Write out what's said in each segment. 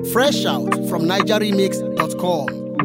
Fresh out from nigeremix.com.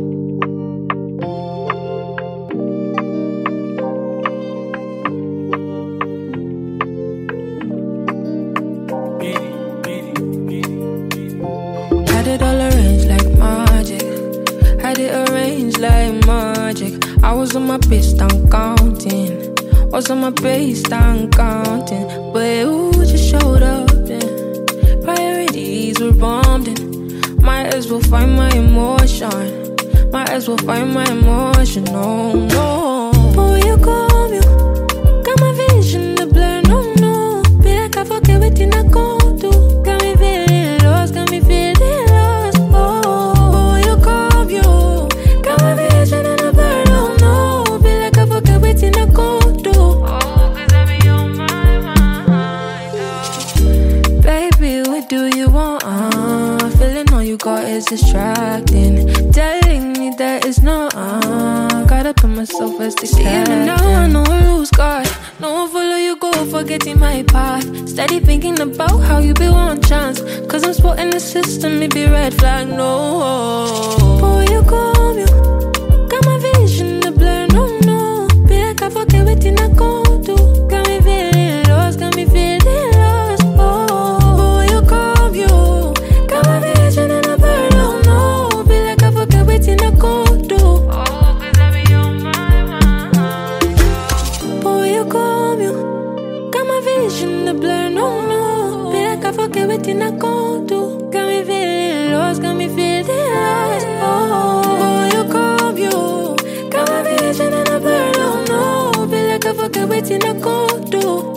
Had it all arranged like magic. Had it arranged like magic. I was on my base down counting. Was on my base down counting. But you just showed up then. Priorities were bombed in. Might as well find my emotion. Might as well find my emotion. No, no. But when you come, you got my vision to blur. No, no. Be like I forget what I go do. Got me feeling lost. Got me feeling lost. Oh, when you come, you got my vision to blur. No, no. Be like I forget what I go do. Oh, 'cause I be on my mind. Oh. Baby, what do you want? Feeling all you got is distracting. Telling me that it's not. Gotta put myself as the captain. Even now I know I lose God. No one follow you, go forgetting my path. Steady thinking about how you be one chance. 'Cause I'm spotting the system, it be red flag, no. But when you come, you got my vision to blur, no, no. Be like I forget what I go do. Got me feeling lost, got me feeling lost. Oh, but when you come, you got my vision to blur, no, no. Be like I forget what I go do. Oh, 'cause I be on my mind. But when you come, you got my vision to blur, no, no. Be like I forget what I go do. Got me feeling lost, got me feeling lost. Oh, when you come, you got my vision to blur, no, no. Be like I forget what I go do.